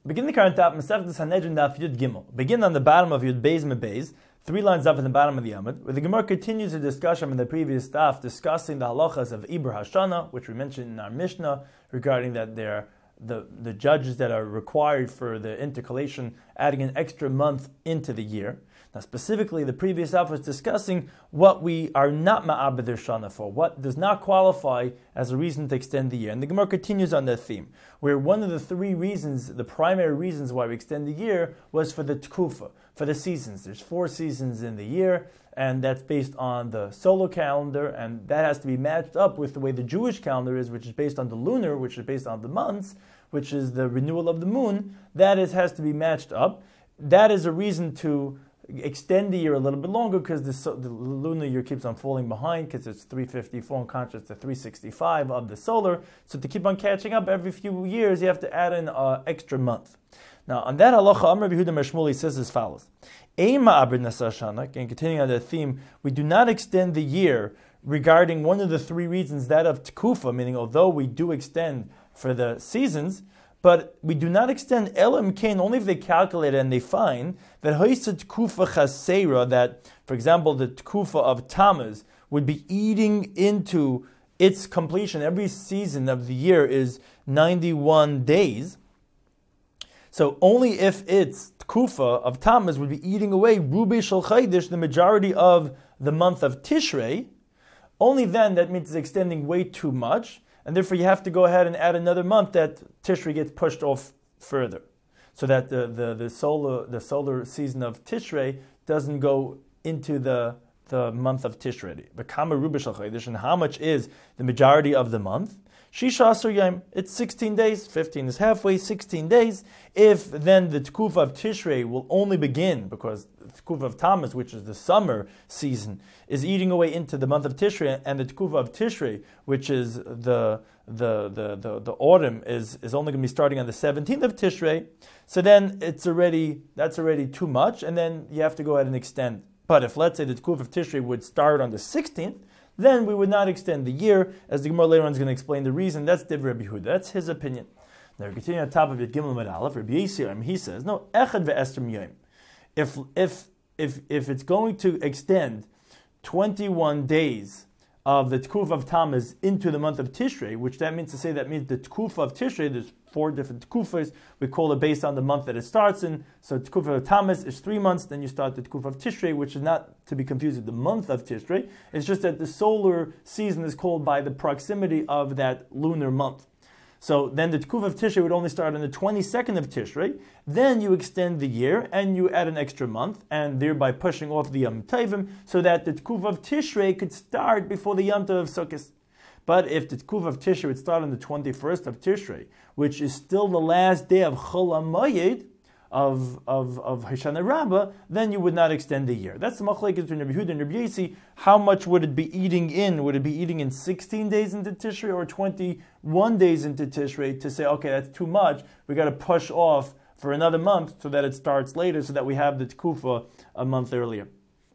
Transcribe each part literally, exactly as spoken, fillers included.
Begin the current top, Masechet Sanhedrin Daf Yud Gimel. Begin on the bottom of Yud Beis Mebeis, three lines up at the bottom of the Amud, where the Gemara continues the discussion in the previous daf, discussing the halachas of Iber Hashana, which we mentioned in our Mishnah, regarding that they're the, the judges that are required for the intercalation, adding an extra month into the year. Now, specifically, the previous daf was discussing what we are not ma'abed shana for, what does not qualify as a reason to extend the year. And the Gemara continues on that theme, where one of the three reasons, the primary reasons why we extend the year, was for the tkufa, for the seasons. There's four seasons in the year, and that's based on the solar calendar, and that has to be matched up with the way the Jewish calendar is, which is based on the lunar, which is based on the months, which is the renewal of the moon. That is has to be matched up. That is a reason to extend the year a little bit longer, because the, the lunar year keeps on falling behind, because it's three fifty-four in contrast to three sixty-five of the solar. So to keep on catching up every few years, you have to add in an extra month. Now, on that halacha, Amar Yehuda Meshmuli says as follows: Eima abed nasashana. And continuing on that theme, we do not extend the year regarding one of the three reasons, that of tkufa, meaning although we do extend for the seasons, but we do not extend elam kain only if they calculate and they find that hoisa tkufa chasera, that, for example, the tkufa of Tammuz would be eating into its completion. Every season of the year is ninety-one days. So only if its tkufa of Tammuz would be eating away rubi shel chaydish, the majority of the month of Tishrei, only then that means it's extending way too much. And therefore, you have to go ahead and add another month that Tishrei gets pushed off further, so that the, the, the solar the solar season of Tishrei doesn't go into the the month of Tishrei. But kama ruba shel chaydish, and how much is the majority of the month? Shisha asur yom. It's sixteen days. Fifteen is halfway. Sixteen days. If then the tkufa of Tishrei will only begin because the tkufa of Tammuz, which is the summer season, is eating away into the month of Tishrei, and the tkufa of Tishrei, which is the the the the, the autumn, is, is only going to be starting on the seventeenth of Tishrei. So then it's already that's already too much, and then you have to go ahead and extend. But if, let's say, the tkufa of Tishrei would start on the sixteenth, then we would not extend the year, as the Gemara later on is going to explain the reason. That's Divrei Rabbi Yehuda. That's his opinion. Now, we continue on top of it. Gimel Amud Aleph. Rabbi Yisrael, he says, no, echad ve'estrim yom. If if if if it's going to extend twenty-one days of the Tkufa of Tammuz into the month of Tishrei, which that means to say that means the Tkufa of Tishrei, there's four different Tkufas, we call it based on the month that it starts in. So Tkufa of Tammuz is three months, then you start the Tkufa of Tishrei, which is not to be confused with the month of Tishrei. It's just that the solar season is called by the proximity of that lunar month. So then the Tkufa of Tishrei would only start on the twenty-second of Tishrei. Then you extend the year and you add an extra month, and thereby pushing off the Yom Tovim, so that the Tkufa of Tishrei could start before the Yom Tov of Sukkot. But if the Tkufa of Tishrei would start on the twenty-first of Tishrei, which is still the last day of Chol HaMoyed, of of of Hoshana Rabbah, then you would not extend the year. That's the machlekes between Rabbi Yehuda and Rabbi Yossi. How much would it be eating in? Would it be eating in sixteen days into Tishrei or twenty-one days into Tishrei to say, okay, that's too much, we got to push off for another month so that it starts later, so that we have the Tkufa a month earlier.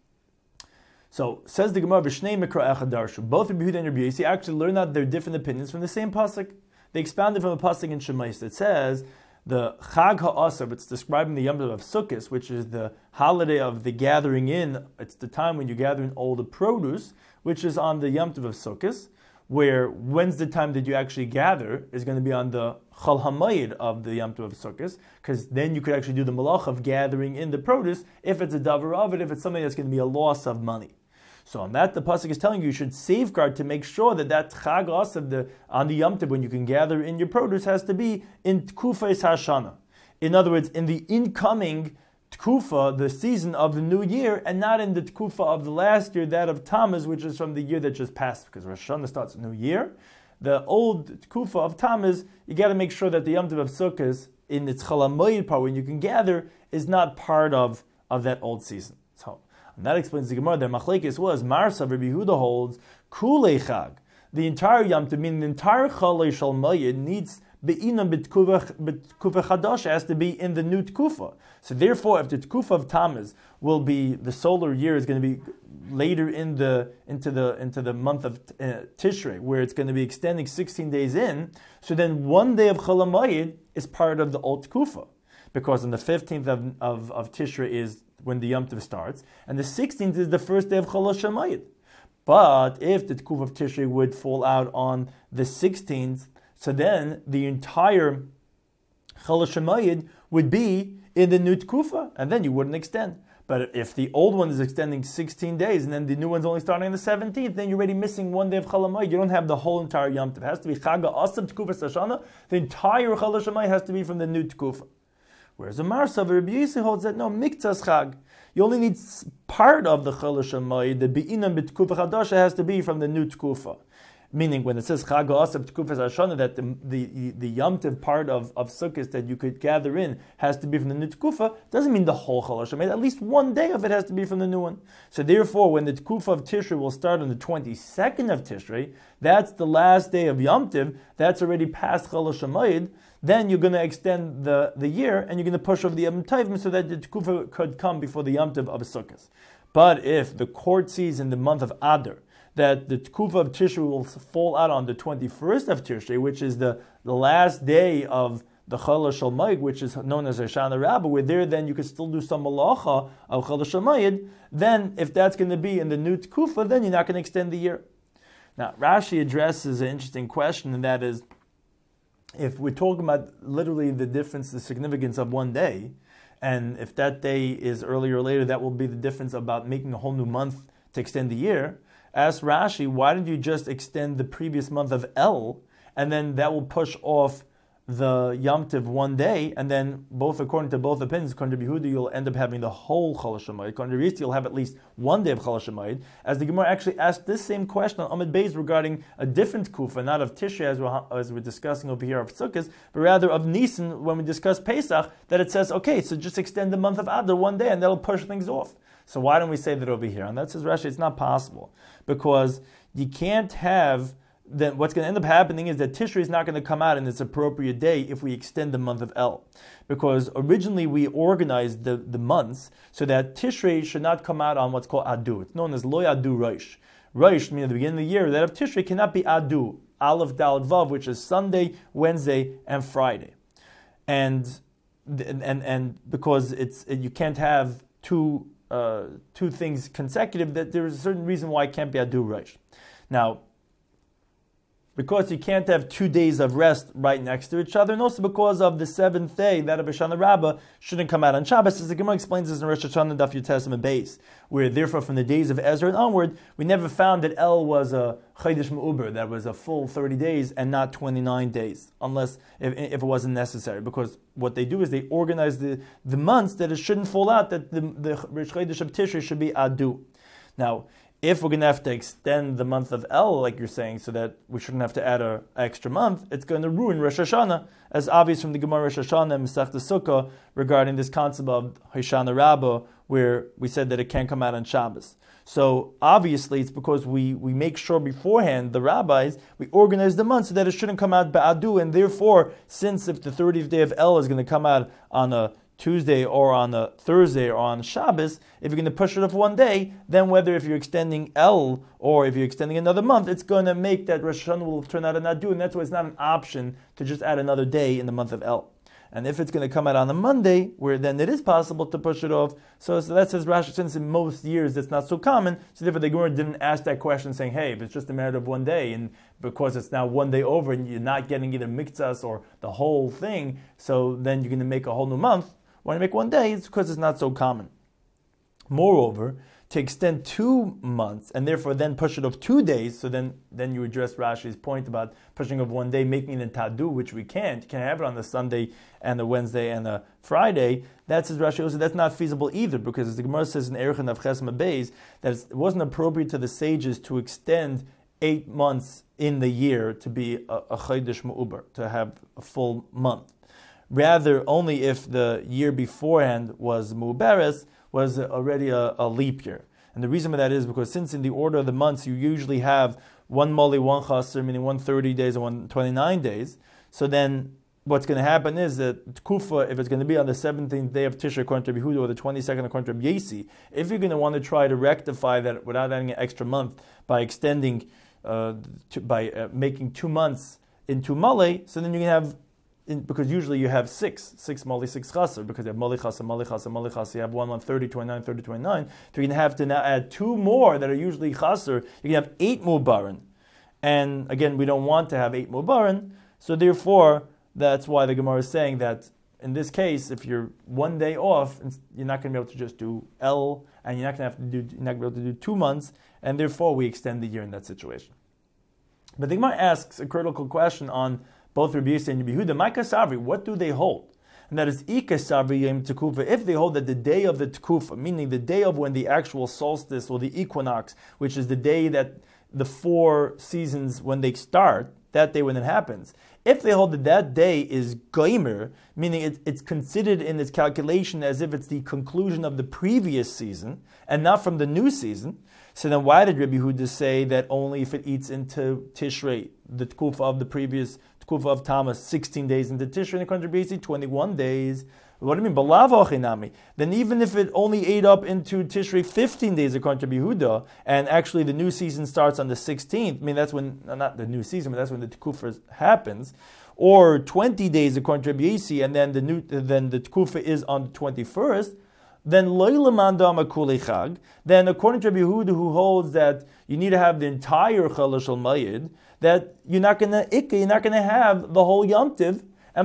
So, says the Gemara, B'shnei Mikra Echad Darshu. Both Rabbi Yehuda and Rabbi Yossi actually learn out their different opinions from the same pasuk. They expounded from a pasuk in Shemais that says, the Chag HaAsar, it's describing the Yom Tov of Sukkot, which is the holiday of the gathering in. It's the time when you gather in all the produce, which is on the Yom Tov of Sukkot, where when's the time that you actually gather is going to be on the Chol HaMoed of the Yom Tov of Sukkot, because then you could actually do the malach of gathering in the produce if it's a davar of it, if it's something that's going to be a loss of money. So on that, the pasuk is telling you you should safeguard to make sure that that Chag of the on the Yom Tov, when you can gather in your produce, has to be in Tkufas Hashana. In other words, in the incoming Tkufa, the season of the new year, and not in the Tkufa of the last year, that of Tammuz, which is from the year that just passed, because Rosh Hashanah starts a new year. The old Tkufa of Tammuz, you got to make sure that the Yom Tov of Sukkot, in its Chol HaMoed part, when you can gather, is not part of, of that old season. So, and that explains the Gemara. Their machlekes was Marsa Rabbi Yehuda holds Kulei Chag. The entire Yom Tov, meaning the entire Chalei Shal Moed, needs Be'inam B'Tkufa Chadash, has to be in the new Tkufa. So therefore, if the Tkufa of Tammuz will be, the solar year is going to be later in the into the into the month of uh, Tishrei, where it's going to be extending sixteen days in. So then one day of Chol HaMoed is part of the old Tkufa. because on the fifteenth of, of, of Tishrei is when the Yom Tov starts, and the sixteenth is the first day of Chol HaShamayit. But if the Tkufa of Tishrei would fall out on the sixteenth, so then the entire Chol HaShamayit would be in the new Tkufa, and then you wouldn't extend. But if the old one is extending sixteen days, and then the new one's only starting on the seventeenth, then you're already missing one day of Chol HaMoed. You don't have the whole entire Yom Tov. It has to be Chaga Asab Tkufa Sashana. The entire Chol HaShamayit has to be from the new Tkufa. Whereas the Marsa of Rabbi Yossi holds that no, Miktas Chag. You only need part of the Chol HaShamayit. The Be'inam B'Tkufa Chadasha has to be from the new Tkufa. Meaning, when it says Chag Asab Tkufa Sashana, that the the, the Yom Tov part of, of Sukkot that you could gather in has to be from the new Tkufa, doesn't mean the whole Chol HaShamayit. At least one day of it has to be from the new one. So therefore, when the Tkufa of Tishrei will start on the twenty-second of Tishrei, that's the last day of Yom Tov, that's already past Chol HaShamayit, then you're going to extend the, the year, and you're going to push over the Yom Tovim so that the Tkufa could come before the Yom Tov of Sukkot. But if the court sees in the month of Adar that the Tkufa of Tishrei will fall out on the twenty-first of Tishrei, which is the, the last day of the Chol HaShamayit, which is known as Hoshana Rabbah, where there then you could still do some malacha of Chol HaShamayit, then if that's going to be in the new Tkufa, then you're not going to extend the year. Now, Rashi addresses an interesting question, and that is, if we're talking about literally the difference, the significance of one day, and if that day is earlier or later, that will be the difference about making a whole new month to extend the year. Ask Rashi, why don't you just extend the previous month of El, and then that will push off the Yom Tov one day, and then both according to both opinions, according to Yehuda, you'll end up having the whole Chol HaShamayit. According to Yossi, you'll have at least one day of Chol HaShamayit. As the Gemara actually asked this same question on Amud Beis regarding a different Kufa, not of Tishrei as we're, as we're discussing over here of Sukkot, but rather of Nisan when we discuss Pesach, that it says, okay, so just extend the month of Adar one day, and that'll push things off. So why don't we say that over here? And that says Rashi, it's not possible. Because you can't have, then what's going to end up happening is that Tishrei is not going to come out in its appropriate day if we extend the month of El. Because originally we organized the, the months so that Tishrei should not come out on what's called Adu. It's known as Lo Adu Rosh. Rosh, meaning at the beginning of the year, that of Tishrei cannot be Adu, Aleph, Dalet, Vav, which is Sunday, Wednesday, and Friday. And and and, and because it's you can't have two Uh, two things consecutive, that there is a certain reason why it can't be Adu Rosh. Now, because you can't have two days of rest right next to each other, and also because of the seventh day, that of Hoshana Rabbah, shouldn't come out on Shabbos, as the Gemara explains this in Rosh Hashanah Daf Yud Tes Amud Beis, where therefore from the days of Ezra and onward, we never found that El was a Chodesh Me'uber, that was a full thirty days and not twenty-nine days, unless if, if it wasn't necessary, because what they do is they organize the, the months that it shouldn't fall out, that the, the Chodesh of Tishrei should be Adu. Now, if we're going to have to extend the month of El, like you're saying, so that we shouldn't have to add an extra month, it's going to ruin Rosh Hashanah, as obvious from the Gemara Rosh Hashanah and Masechta Sukkah regarding this concept of Hoshana Rabbah, where we said that it can't come out on Shabbos. So obviously it's because we, we make sure beforehand, the rabbis, we organize the month so that it shouldn't come out Ba'adu, and therefore, since if the thirtieth day of El is going to come out on a Tuesday or on a Thursday or on Shabbos, if you're going to push it off one day, then whether if you're extending El or if you're extending another month, it's going to make that Rosh Hashanah will turn out an Adu, and that's why it's not an option to just add another day in the month of El. And if it's going to come out on a Monday, where then it is possible to push it off, so, so that says Rashi, since in most years it's not so common, so therefore the Gemara didn't ask that question saying, hey, if it's just a matter of one day, and because it's now one day over and you're not getting either mikzas or the whole thing, so then you're going to make a whole new month. When you make one day, it's because it's not so common. Moreover, to extend two months and therefore then push it off two days, so then, then you address Rashi's point about pushing off one day, making it Tadu, which we can't. You can't have it on the Sunday and the Wednesday and the Friday. That says Rashi also, that's not feasible either, because as the Gemara says in Erechin of Ches Beis, that it wasn't appropriate to the sages to extend eight months in the year to be a, a Chodesh Me'uber, to have a full month. Rather, only if the year beforehand was Mu'beres, was already a, a leap year. And the reason for that is because since in the order of the months you usually have one Moli, one Chaser, meaning one thirty days and one twenty-nine days, so then what's going to happen is that Kufa, if it's going to be on the seventeenth day of Tishrei according to Yehuda or the twenty-second according to Yossi, if you're going to want to try to rectify that without adding an extra month by extending, uh, to, by uh, making two months into Mali, so then you can have in, because usually you have six, six mali, six chaser, because you have mali chaser, mali chaser, mali chaser, you have one month, thirty, twenty-nine, thirty, twenty-nine. So you can have to now add two more that are usually chaser. You can have eight mubarin. And again, we don't want to have eight mubarin. So therefore, that's why the Gemara is saying that in this case, if you're one day off, you're not going to be able to just do L, and you're not going to have to do, you're not going to be able to do two months, and therefore we extend the year in that situation. But the Gemara asks a critical question on both Rabbi Yossi and Rabbi Yehuda. My kasavri, what do they hold? And that is ikasavri yom tekufa. If they hold that the day of the tekufa, meaning the day of when the actual solstice or the equinox, which is the day that the four seasons when they start, that day when it happens. If they hold that that day is goimer, meaning it, it's considered in its calculation as if it's the conclusion of the previous season and not from the new season, so then why did Rabbi Yehuda say that only if it eats into Tishrei, the tkufa of the previous tkufa of Tammuz, sixteen days into Tishrei, and according to Rabbi Yossi, twenty-one days? What do you mean? Balav achinami. Then even if it only ate up into Tishrei fifteen days according to Yehuda, and actually the new season starts on the sixteenth, I mean that's when, not the new season, but that's when the Tekufa happens, or twenty days according to Rabbi Yossi, and then the new, then the Tekufa is on the twenty-first, then loilamanda makule chag, then according to Rabbi Yehuda, who holds that you need to have the entire Chalash al-Mayid, that you're not going to you're not going to have the whole Yom Tiv. And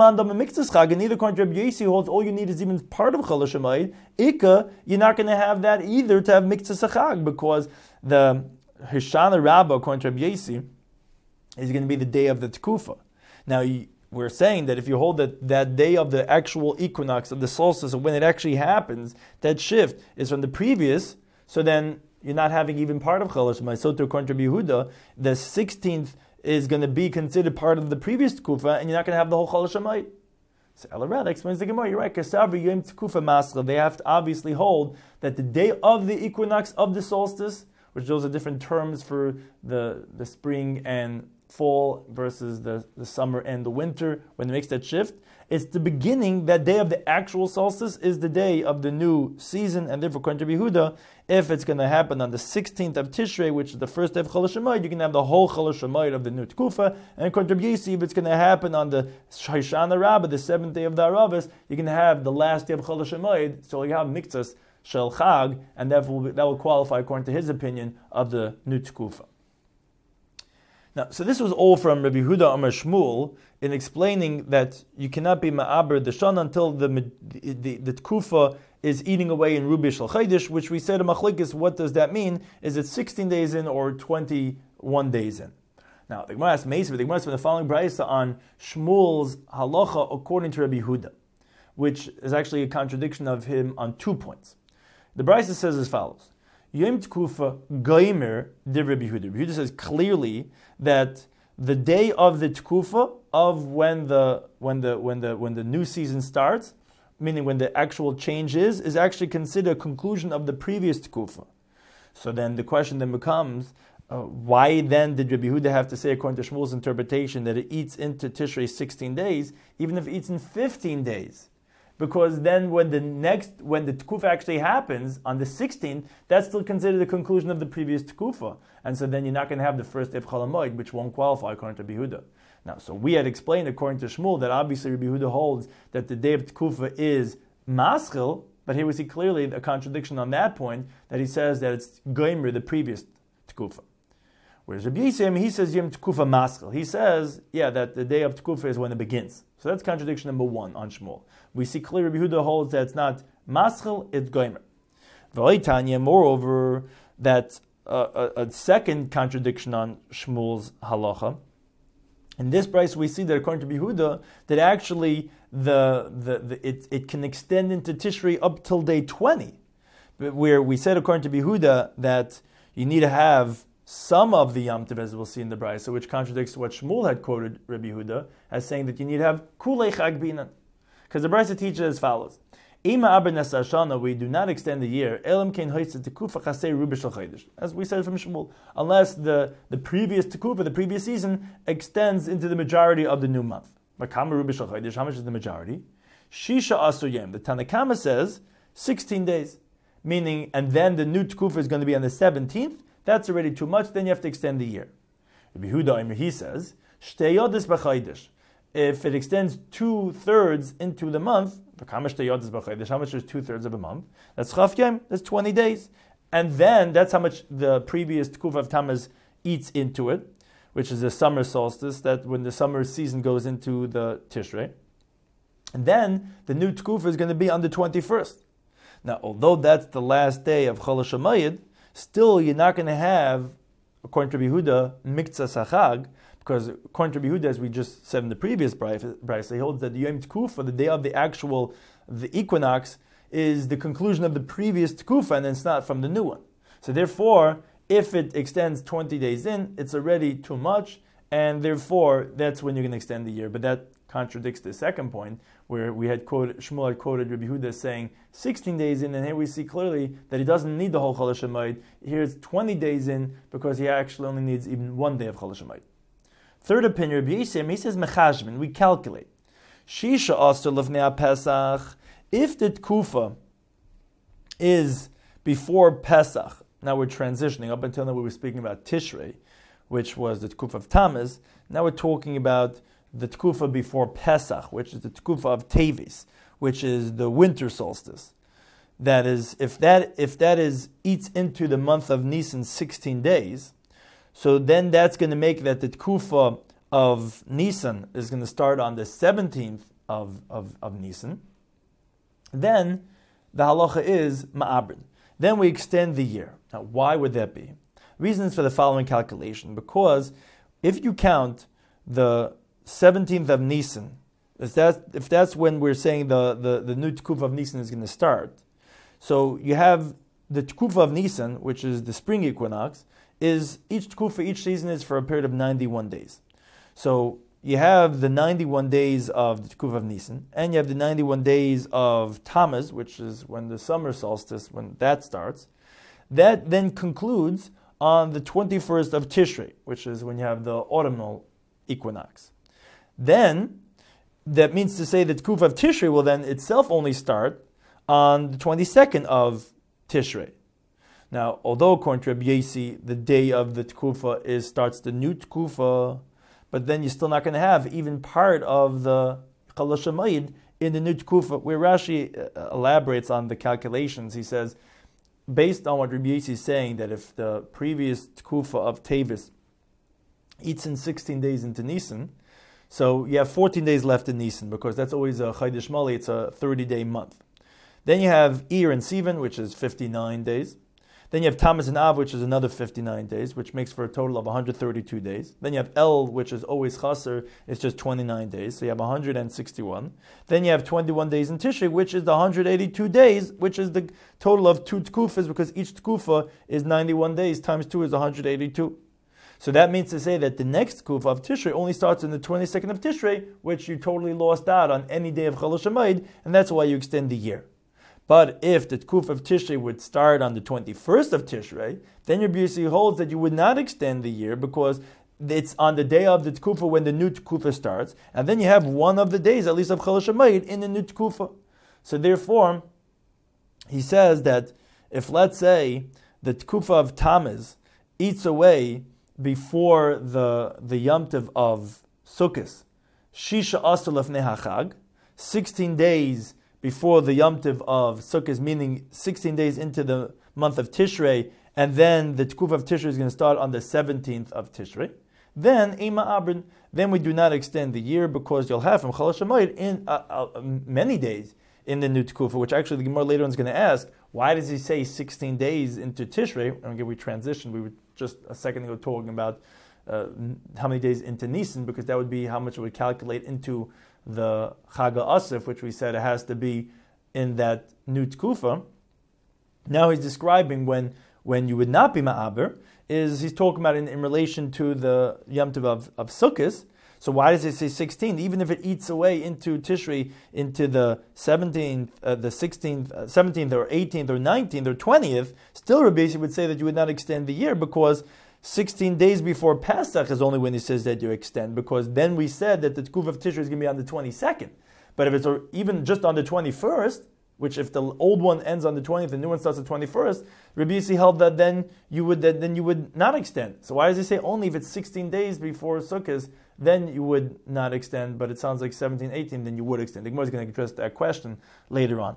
and neither according to Rabbi Yossi holds all you need is even part of Chalash HaMayid. Ika, you're not going to have that either to have Miktzas Chag, because the Hishana Rabbah, according to Rabbi Yossi, is going to be the day of the Tekufa. Now, we're saying that if you hold that that day of the actual equinox, of the solstice, of when it actually happens, that shift is from the previous, so then you're not having even part of Chalash HaMayid. So to according to Rabbi Yehuda, the sixteenth is going to be considered part of the previous tekufa, and you're not going to have the whole Chalash HaMayid. So Elarad explains the Gemara, you're right, Kasavri Yom Tekufa Masla, they have to obviously hold that the day of the equinox of the solstice, which those are different terms for the, the spring and fall versus the, the summer and the winter, when it makes that shift, it's the beginning, that day of the actual solstice is the day of the new season, and therefore, according to Yehuda, if it's going to happen on the sixteenth of Tishrei, which is the first day of Chalash HaMayid, you can have the whole Chalash HaMayid of the new Tekufa, and according to Rabbi Yossi, if it's going to happen on the Shoshana Rabbah, the seventh day of the Aravis, you can have the last day of Chalash HaMayid, so you have Miktzas Shel Chag, and that will, that will qualify, according to his opinion, of the new Tekufa. Now, so this was all from Rabbi Yehuda Amar Shmuel in explaining that you cannot be ma'aber the shana until the the, the, the tkufa is eating away in Rubi Shel Chaydish, which we said in Machlekes, what does that mean? Is it sixteen days in or twenty-one days in? Now, the Gemara asks Meisver, the Gemara asks the following brayso on Shmuel's halacha according to Rabbi Yehuda, which is actually a contradiction of him on two points. The brayso says as follows. Yom Tekufa Goimer de Rabbi Yehuda. Rabbi Yehuda says clearly that the day of the Tekufa, of when the when the when the when the new season starts, meaning when the actual change is, is actually considered a conclusion of the previous Tekufa. So then the question then becomes, uh, why then did Rabbi Yehuda have to say, according to Shmuel's interpretation, that it eats into Tishrei sixteen days, even if it eats in fifteen days? Because then when the next, when the Tekufa actually happens on the sixteenth, that's still considered the conclusion of the previous Tekufa. And so then you're not going to have the first day of Chol HaMoed, which won't qualify according to Rabbi Yehuda. Now, so we had explained according to Shmuel that obviously Rabbi Yehuda holds that the day of Tekufa is Maschil, but here we see clearly a contradiction on that point, that he says that it's Goimer, the previous Tekufa. Whereas Rabbi Yisrael, he says Yom Tekufa Maschil. He says, yeah, that the day of Tekufa is when it begins. So that's contradiction number one on Shmuel. We see clearly Rabbi Yehuda holds that it's not Maschil, it's Goimer. V'oitanya, moreover, that uh, a, a second contradiction on Shmuel's halacha. In this price, we see that according to Yehuda, that actually the, the, the it, it can extend into Tishrei up till day twenty. But where we said according to Yehuda that you need to have some of the Yom Tov, as we'll see in the Brisa, which contradicts what Shmuel had quoted Rabbi Yehuda as saying that you need to have Kulei Chag Binan. Because the Brisa teaches as follows. Ima aber nesar shana, we do not extend the year, elam kein hoitze tekufa chasei rubi shel chaydish, as we said from Shmuel, unless the, the previous tekufa, the previous season, extends into the majority of the new month. Makama rubi shel chaydish, how much is the majority? Shisha asuyem. The Tanakama says sixteen days, meaning, and then the new tekufa is going to be on the seventeenth. That's already too much. Then you have to extend the year. Rabbi Yehuda, he says, shtei yodes b'chaydish. if it extends two-thirds into the month, how much is two-thirds of a month? That's Chaf Yom, that's twenty days. And then that's how much the previous Tkufa of Tammuz eats into it, which is the summer solstice, that when the summer season goes into the Tishrei. And then the new Tkufa is going to be on the twenty-first. Now, although that's the last day of Chol HaShamayid, still you're not going to have, according to Yehuda, Miktzah Sachag, because according to Yehuda, as we just said in the previous brayso, he holds that the Yom Tkufa, the day of the actual, the equinox, is the conclusion of the previous Tkufa, and it's not from the new one. So therefore, if it extends twenty days in, it's already too much, and therefore, that's when you're going to extend the year. But that contradicts the second point, where we had quoted, Shmuel had quoted Rabbi Yehuda saying sixteen days in, and here we see clearly that he doesn't need the whole Chol HaShamayid. Here it's twenty days in, because he actually only needs even one day of Chol HaShamayid. Third opinion, Rabbi Yisrael, he says mechashmin, we calculate. Shisha Asr Lefnei Pesach, if the Tkufa is before Pesach, now we're transitioning, up until now we were speaking about Tishrei, which was the Tkufa of Tammuz. Now we're talking about the Tkufa before Pesach, which is the Tkufa of Tevis, which is the winter solstice. That is, if that if that is eats into the month of Nisan sixteen days, so then that's going to make that the Tkufa of Nisan is going to start on the seventeenth of, of, of Nisan. Then the halacha is ma'abrin. Then we extend the year. Now, why would that be? Reasons for the following calculation. Because if you count the seventeenth of Nisan, if that's, if that's when we're saying the, the, the new Tkufa of Nisan is going to start, so you have the Tkufa of Nisan, which is the spring equinox, is each Tkufa, each season is for a period of ninety-one days. So you have the ninety-one days of the Tkufa of Nisan, and you have the ninety-one days of Tammuz, which is when the summer solstice, when that starts. That then concludes on the twenty-first of Tishrei, which is when you have the autumnal equinox. Then, that means to say that Tkufa of Tishrei will then itself only start on the twenty-second of Tishrei. Now, although according to Rabbi Yossi, the day of the Tkufa is starts the new Tkufa, but then you're still not going to have even part of the Chol HaShamayid in the new Tkufa, where Rashi elaborates on the calculations. He says, based on what Rabbi Yossi is saying, that if the previous Tkufa of Tevis eats in sixteen days into Nisan, so you have fourteen days left in Nisan, because that's always a Chodesh Mali, it's a thirty-day month. Then you have Iyar and Sivan, which is fifty-nine days. Then you have Tammuz and Av, which is another fifty-nine days, which makes for a total of one hundred thirty-two days. Then you have El, which is always Chaser, it's just twenty-nine days, so you have one hundred sixty-one. Then you have twenty-one days in Tishrei, which is the one hundred eighty-two days, which is the total of two Tkufas, because each Tkufa is ninety-one days, times two is one hundred eighty-two. So that means to say that the next Tkufa of Tishrei only starts on the twenty-second of Tishrei, which you totally lost out on any day of Chol HaShamayid, and that's why you extend the year. But if the Tkufa of Tishrei would start on the twenty-first of Tishrei, then Rabbi Yossi holds that you would not extend the year, because it's on the day of the Tkufa when the new Tkufa starts, and then you have one of the days, at least of Chol HaShamayid, in the new Tkufa. So therefore, he says that if, let's say, the Tkufa of Tammuz eats away before the, the Yom Tov of Sukkot, Shisha Asr Lefnei HaChag, sixteen days before the Yom Tov of Sukkot, meaning sixteen days into the month of Tishrei, and then the Tkufa of Tishrei is going to start on the seventeenth of Tishrei. Then Ema Abrin, then we do not extend the year, because you'll have from Chol HaShamayid in uh, uh, many days in the new Tkufa, which actually the Gemara later on is going to ask, why does he say sixteen days into Tishrei? And again, we transitioned, we were just a second ago talking about uh, how many days into Nisan, because that would be how much it would calculate into the Chag HaAsif, which we said it has to be in that new Tkufa. Now he's describing when when you would not be Ma'aber, is he's talking about in, in relation to the Yom Tov of, of Sukkot. So why does it say sixteen? Even if it eats away into Tishrei, into the seventeenth, uh, the sixteenth, uh, seventeenth, or eighteenth, or nineteenth, or twentieth, still Rabbi Yossi would say that you would not extend the year, because sixteen days before Pesach is only when he says that you extend, because then we said that the Tkufa of Tishrei is going to be on the twenty-second. But if it's even just on the twenty-first, which if the old one ends on the twentieth, the new one starts on the twenty-first, Rabbi Yossi held that then you would that then you would not extend. So why does he say only if it's sixteen days before Sukkot then you would not extend, but it sounds like seventeen, eighteen, then you would extend. The Gemara is going to address that question later on.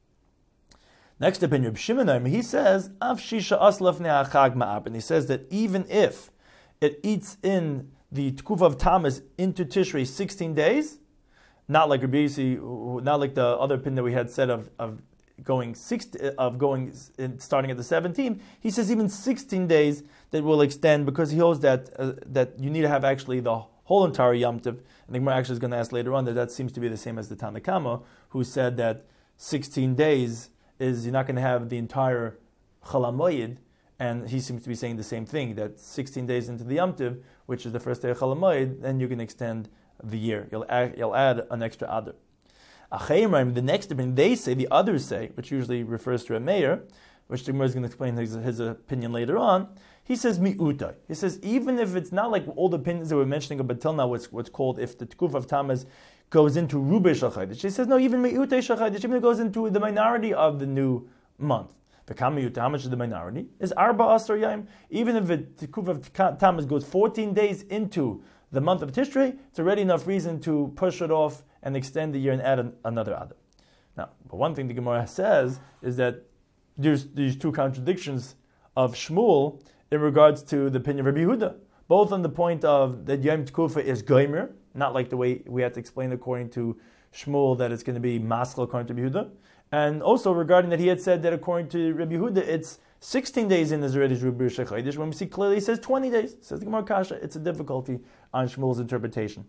Next opinion, Reb Shimon, he says, Av shisha aslaf ne'achag ma'ab, and he says that even if it eats in the Tkufa of Tammuz into Tishrei sixteen days, not like Rabbi Yossi, not like the other opinion that we had said of, of going six, of going starting at the seventeenth, he says even sixteen days that will extend, because he holds that uh, that you need to have actually the whole entire Yom Tov. And the Gemara actually is going to ask later on that that seems to be the same as the Tanna Kama, who said that sixteen days is you're not going to have the entire Chol HaMoed, and he seems to be saying the same thing, that sixteen days into the Yom Tov, which is the first day of Chol HaMoed, then you can extend the year. You'll add, you'll add an extra Adar. Achayim, the next opinion, they say, the others say, which usually refers to a mayor, which the Gemara is going to explain his, his opinion later on. He says mi'utai. He says even if it's not like all the opinions that we're mentioning up until now, what's what's called if the Tkuf of Tammuz goes into Rubei Shachaydish. He says no, even mi'utai Shachaydish, even if it goes into the minority of the new month. The mi'utai, how much is the minority? Is Arba Asar Yaim. Even if the Tkuf of Tammuz goes fourteen days into the month of Tishrei, it's already enough reason to push it off and extend the year and add an, another Adar. Now, but one thing the Gemara says is that there's these two contradictions of Shmuel in regards to the opinion of Rabbi Yehuda, both on the point of that Yom Tkufa is Goymer, not like the way we had to explain according to Shmuel that it's going to be Maskal according to Rabbi Yehuda, and also regarding that he had said that according to Rabbi Yehuda it's sixteen days in Israel is Rubei Shachaydish, when we see clearly it says twenty days. Says the Gemara Kasha, it's a difficulty on Shmuel's interpretation.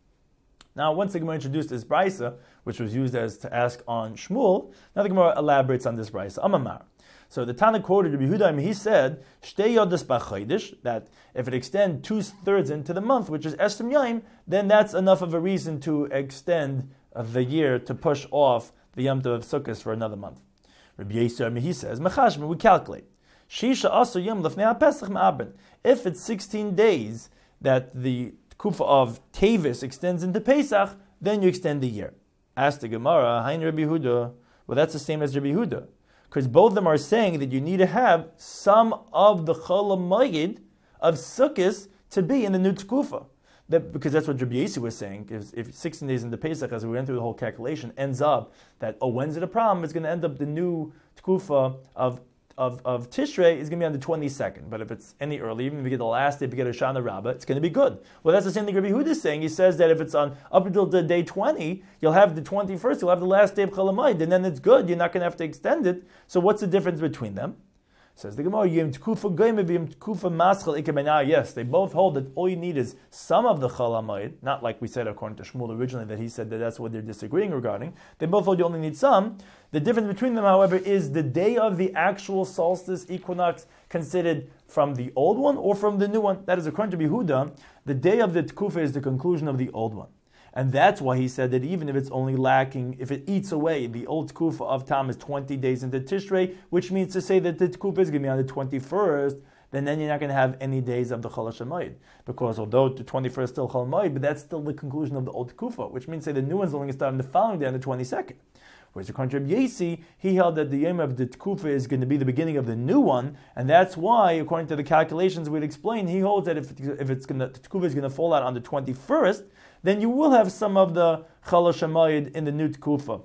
Now, once the Gemara introduced this brisa, which was used as to ask on Shmuel, now the Gemara elaborates on this brisa. Amamar. So the Tana quoted Rabbi Yehuda, he said, Shtei yodas b'chaydish, that if it extends two-thirds into the month, which is Esrim Yaim, then that's enough of a reason to extend the year to push off the Yom Tov of Sukkot for another month. Rabbi Yisrael, he says, Mechashmi, we calculate. Shisha asu yom lefnei ha-Pesach ma'aben. If it's sixteen days that the Kufa of Tevis extends into Pesach, then you extend the year. Ask the Gemara, Hain Rabbi Yehuda. Well, that's the same as Rabbi Yehuda, because both of them are saying that you need to have some of the Chol HaMoed of Sukkot to be in the new Tkufa. That, because that's what Rabbi Yossi was saying. If, if sixteen days into Pesach, as we went through the whole calculation, ends up that, oh, when's it a problem? It's going to end up the new Tkufa of Of, of Tishrei is going to be on the twenty-second. But if it's any early, even if you get the last day, if you get a Shana Rabbah, it's going to be good. Well, that's the same thing Rabbi Yehuda is saying. He says that if it's on up until the day twenty, you'll have the twenty-first, you'll have the last day of Chol HaMoed, and then it's good. You're not going to have to extend it. So what's the difference between them? Says the Gemara, Yom Tkufa Goyim, Yom Tkufa Maschal Ikebenah. Yes, they both hold that all you need is some of the Chol HaMoed, not like we said according to Shmuel originally, that he said that that's what they're disagreeing regarding. They both hold you only need some. The difference between them, however, is the day of the actual solstice equinox considered from the old one or from the new one. That is, according to Yehuda, the day of the Tkufa is the conclusion of the old one. And that's why he said that even if it's only lacking, if it eats away the old Tkufa of Tammuz twenty days into Tishrei, which means to say that the Tkufa is going to be on the twenty-first, then, then you're not going to have any days of the Chol HaMoed. Because although the twenty-first is still Chol HaMoed, but that's still the conclusion of the old Tkufa, which means say the new one's only going to start on the following day on the twenty-second. Whereas according to Rabbi Yossi, he held that the Yom of the Tkufa is going to be the beginning of the new one, and that's why, according to the calculations we'd explain, he holds that if, if it's going to, the Tkufa is going to fall out on the twenty-first, then you will have some of the Chol HaMoed in the new Tkufa.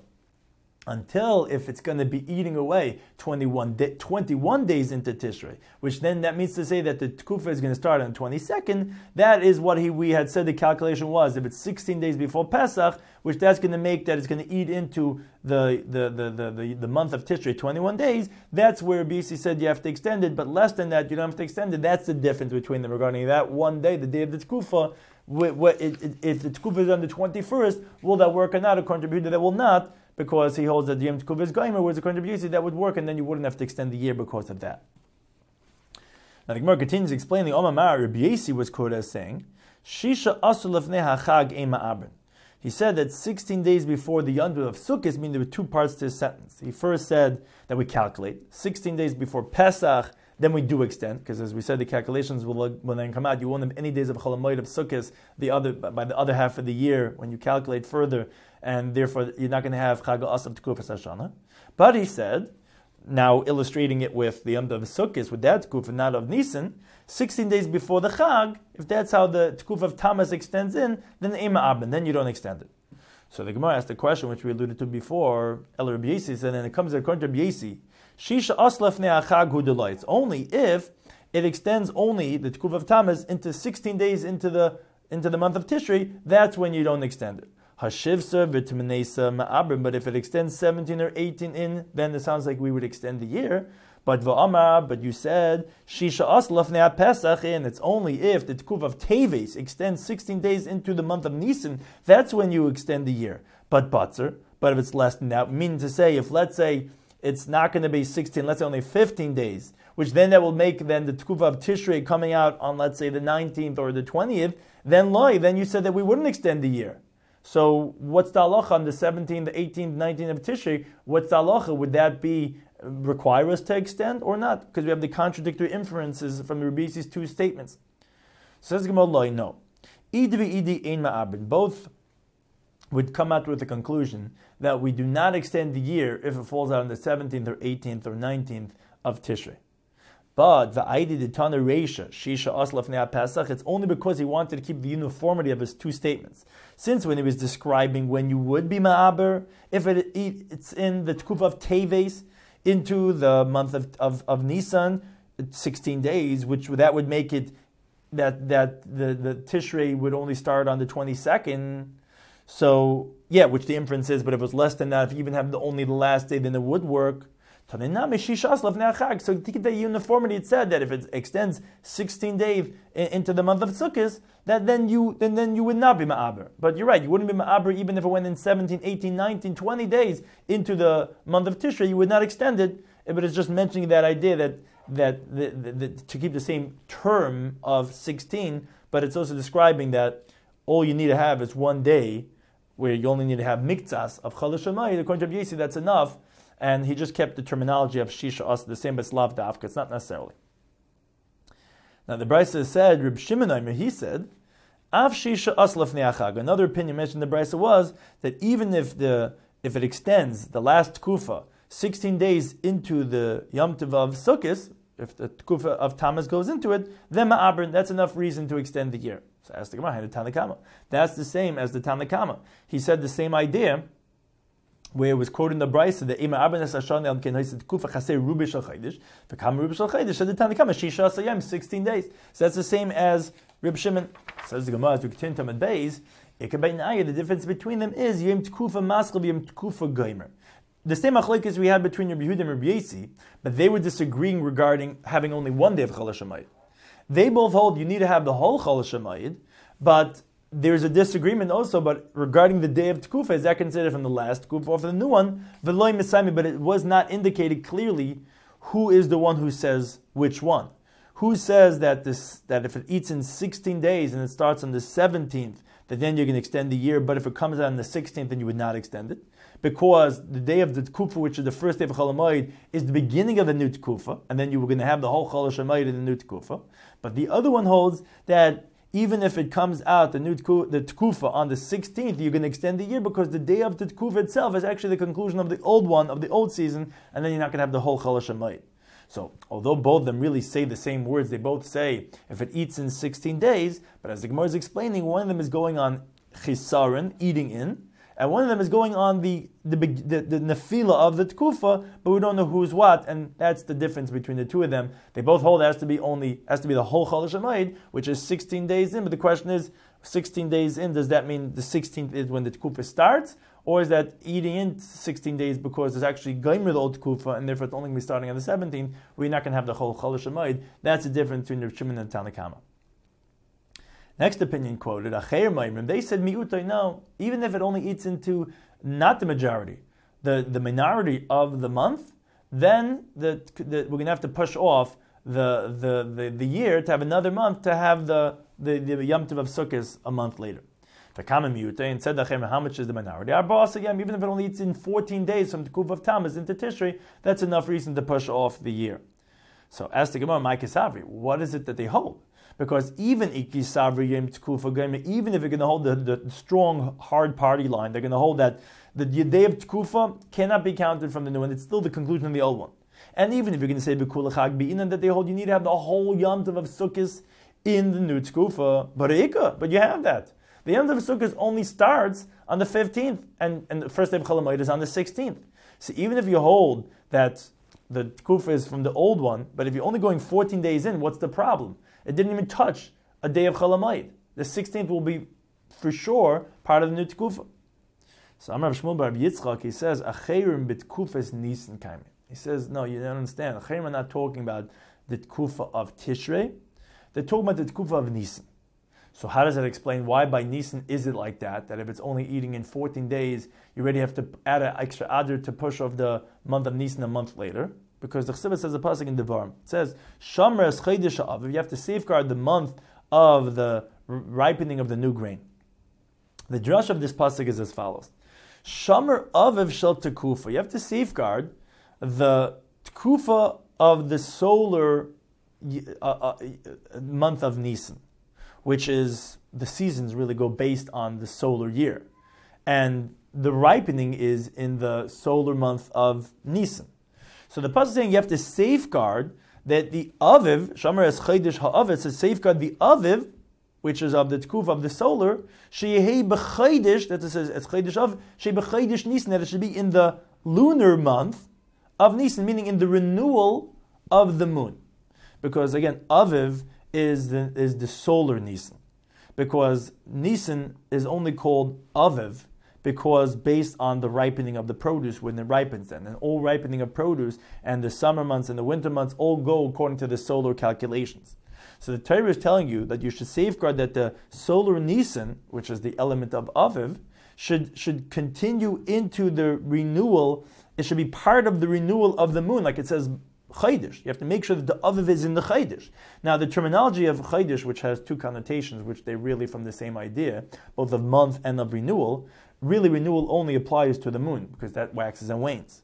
Until if it's going to be eating away twenty-one, day, twenty-one days into Tishrei, which then that means to say that the Tkufa is going to start on the twenty-second. That is what he, we had said the calculation was. If it's sixteen days before Pesach, which that's going to make that it's going to eat into the the, the, the, the, the month of Tishrei, twenty-one days, that's where B C said you have to extend it, but less than that, you don't have to extend it. That's the difference between them regarding that one day, the day of the Tkufa. If the Tkufa is on the twenty-first, will that work or not? According to Rabbi Yehuda, that will not, because he holds that the Yom Tkufa is Goymer, whereas according to Rabbi Yossi, that would work, and then you wouldn't have to extend the year because of that. Now the Gemara continues explaining, Omar Rabbi Yossi was quoted as saying, Shisha asu lefnei hachag ein ma'abrin. He said that sixteen days before the Yom Tov of Sukkot, mean there were two parts to his sentence. He first said that we calculate. sixteen days before Pesach, then we do extend, because as we said, the calculations will, will then come out. You won't have any days of Chol HaMoed of Sukkot the other, by the other half of the year when you calculate further, and therefore you're not going to have Chag Asab Tekufas Hashana. But he said, now illustrating it with the Yom Tov Sukkot, with that Tkufa, not of Nisan, sixteen days before the Chag, if that's how the Tkufa of Tammuz extends in, then the Ema Abin, then you don't extend it. So the Gemara asked the question which we alluded to before, El Rabbi Yesi said, and it comes according to Rabbi Yesi, Shisha Aslaf Ne'achag Hu Delay. It's only if it extends only the Tkufa of Tammuz into sixteen days into the into the month of Tishrei, that's when you don't extend it. Hashivsa v'tmenesa ma'abrim, but if it extends seventeen or eighteen in, then it sounds like we would extend the year. But v'amar, but you said shisha aslaf ne'at Pesach, and it's only if the Tkufa of Teves extends sixteen days into the month of Nisan, that's when you extend the year. But batzer, but if it's less than that, meaning to say, if let's say it's not going to be sixteen, let's say only fifteen days, which then that will make then the Tkufa of Tishrei coming out on, let's say, the nineteenth or the twentieth, then loy, then you said that we wouldn't extend the year. So what's the halacha on the seventeenth, the eighteenth, nineteenth of Tishrei? What's the halacha? Would that be require us to extend or not? Because we have the contradictory inferences from the Rebbeisi's two statements. Says Gemara, no. Both would come out with the conclusion that we do not extend the year if it falls out on the seventeenth or eighteenth or nineteenth of Tishrei. But the Aidi the Tana Reisha, Shisha Aslaf Nea Pesach, it's only because he wanted to keep the uniformity of his two statements. Since when he was describing when you would be Ma'aber, if it, it's in the Tkufa of Teves, into the month of, of, of Nisan, sixteen days, which that would make it that that the, the Tishrei would only start on the twenty-second. So, yeah, which the inference is, but if it was less than that, if you even have the, only the last day, then it would work. So to keep that uniformity, it said that if it extends sixteen days into the month of Sukkot, that then you then, then you would not be Ma'aber. But you're right, you wouldn't be Ma'aber even if it went in seventeen, eighteen, nineteen, twenty days into the month of Tishrei, you would not extend it. But it's just mentioning that idea that that the, the, the, to keep the same term of sixteen, but it's also describing that all you need to have is one day where you only need to have miktzas of Chalash Hamayid. According to Rabbi Yesi, that's enough. And he just kept the terminology of Shisha As the same as Lav Dafka. It's not necessarily. Now the Brisa said, Reb Shimon Omer, he said, Av Shisha As Lefnei Achag. Another opinion mentioned in the Brisa was that even if the if it extends the last Kufa sixteen days into the Yom Tov of Sukkot, if the Kufa of Tammuz goes into it, then Ma'abr, that's enough reason to extend the year. So ask the Gemara, the Tanakama. That's the same as the Tanakama. He said the same idea, where it was quoted in the Brisa that Ema Abba Nesashani Al Ken Hasid Kufa Chasei Rubi Shal Chaydish, V'Kam Rubi Shal Chaydish, said the Tanakama Shisha Asayim, sixteen days. So that's the same as Reb Shimon. Says the Gemara, as we continue to Tamid Beis, the difference between them is Yom Tkufa Maskal Yom Tkufa Geimer. The same machlokes we had between Rabbi Yehuda and Rabbi Yesi, but they were disagreeing regarding having only one day of Chalash Hamayid. They both hold you need to have the whole Chalash Hamayid, but there's a disagreement also, but regarding the day of Tkufa, is that considered from the last Tkufa or from the new one? V'loi Misami, but it was not indicated clearly who is the one who says which one. Who says that this that if it eats in sixteen days and it starts on the seventeenth, that then you can extend the year, but if it comes out on the sixteenth, then you would not extend it. Because the day of the Tkufa, which is the first day of Chol Hamoed, is the beginning of the new Tkufa, and then you were going to have the whole Chol Hamoed in the new Tkufa. But the other one holds that even if it comes out, the new tkufa, the Tkufa, on the sixteenth, you're going to extend the year because the day of the Tkufa itself is actually the conclusion of the old one, of the old season, and then you're not going to have the whole Chol Hamoed. So, although both of them really say the same words, they both say, if it eats in sixteen days, but as the Gemara is explaining, one of them is going on chisaron, eating in, and one of them is going on the the, the, the nefila of the tkufa, but we don't know who's what, and that's the difference between the two of them. They both hold it has to be only has to be the whole Chol Hamoed, which is sixteen days in. But the question is, sixteen days in, does that mean the sixteenth is when the tkufa starts, or is that eating in sixteen days because there's actually gaimer the old tkufa, and therefore it's only going to be starting on the seventeenth? We're not going to have the whole Chol Hamoed. That's the difference between the Shimon and Tanakama. Next opinion quoted, Acher Maimrim, they said, Mi'utay, no, even if it only eats into not the majority, the, the minority of the month, then the, the, we're going to have to push off the, the, the, the year to have another month to have the, the, the Yom Tov of Sukkot a month later. V'kama Mi'utay, and said, Acher, how much is the minority? Arba'as again, even if it only eats in fourteen days from the Kuv of Tammuz into Tishrei, that's enough reason to push off the year. So, ask the Gemara, Mike Savri, what is it that they hold? Because even Iki Savri Yom Tkufa Geimer, even if you're going to hold the, the strong, hard party line, they're going to hold that the day of Tkufa cannot be counted from the new one. It's still the conclusion of the old one. And even if you're going to say B'kula Chag B'inan, that they hold, you need to have the whole Yom Tov of Sukkot in the new Tkufa. But but you have that. The Yom Tov of Sukkot only starts on the fifteenth, and, and the first day of Chol Hamoed is on the sixteenth. So even if you hold that the Tkufa is from the old one, but if you're only going fourteen days in, what's the problem? It didn't even touch a day of Chol Hamoed. The sixteenth will be, for sure, part of the new Tkufa. So Amar Shmuel Bar Yitzchak, he says, Acherim b'tkufas Nisan kaimin. He says, no, you don't understand. Acherim are not talking about the Tkufa of Tishrei. They're talking about the Tkufa of Nisan. So how does that explain why by Nisan is it like that? That if it's only eating in fourteen days, you already have to add an extra adder to push off the month of Nisan a month later? Because the Chassidus says a pasuk in Devarim. It says, Shomer es Chodesh Ha'aviv. You have to safeguard the month of the ripening of the new grain. The drush of this pasuk is as follows. Shomer Aviv Shel Tekufa. You have to safeguard the Tekufa of the solar uh, uh, month of Nisan, which is, the seasons really go based on the solar year. And the ripening is in the solar month of Nisan. So the pasuk is saying you have to safeguard that the Aviv, Shomer es Chodesh Ha'aviv, says safeguard the Aviv, which is of the Tkufa of the solar, Sheyehei b'Chodesh, that it says it's Chodesh of, Sheyehei b'Chodesh Nisan, that it should be in the lunar month of Nisan, meaning in the renewal of the moon. Because again, Aviv is the, is the solar Nisan. Because Nisan is only called Aviv because based on the ripening of the produce when it ripens then. And all ripening of produce and the summer months and the winter months all go according to the solar calculations. So the Torah is telling you that you should safeguard that the solar Nisan, which is the element of Aviv, should, should continue into the renewal. It should be part of the renewal of the moon, like it says Chodesh. You have to make sure that the Aviv is in the Chodesh. Now the terminology of Chodesh, which has two connotations, which they really from the same idea, both of month and of renewal, really renewal only applies to the moon, because that waxes and wanes.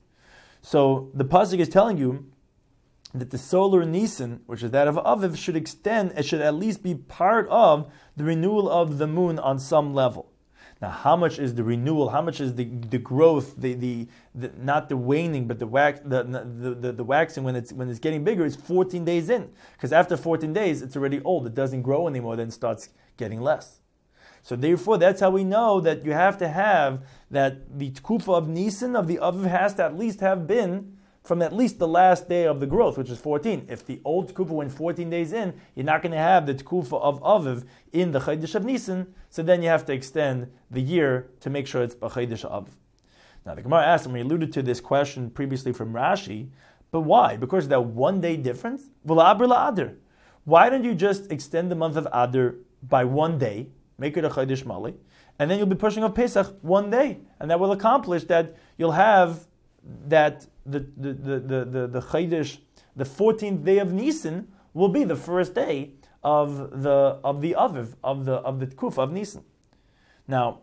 So the pasuk is telling you that the solar Nisan, which is that of Aviv, should extend, it should at least be part of the renewal of the moon on some level. Now, how much is the renewal? How much is the, the growth? The, the the not the waning, but the wax the the, the, the waxing when it's when it's getting bigger is fourteen days in, because after fourteen days it's already old. It doesn't grow anymore. Then it starts getting less. So therefore, that's how we know that you have to have that the tkufa of Nisan of the Aviv has to at least have been from at least the last day of the growth, which is fourteen. If the old tkufa went fourteen days in, you're not going to have the tkufa of Aviv in the Chodesh of Nisan, so then you have to extend the year to make sure it's B'Chodesh Aviv. Now the Gemara asked, and we alluded to this question previously from Rashi, but why? Because of that one day difference? V'la'abr la'adr. Why don't you just extend the month of Adar by one day, make it a Chodesh Mali, and then you'll be pushing up Pesach one day, and that will accomplish that you'll have that the the the the the, the Chodesh, the fourteenth day of Nisan will be the first day of the of the Aviv of the of the Tkufa of Nisan. Now,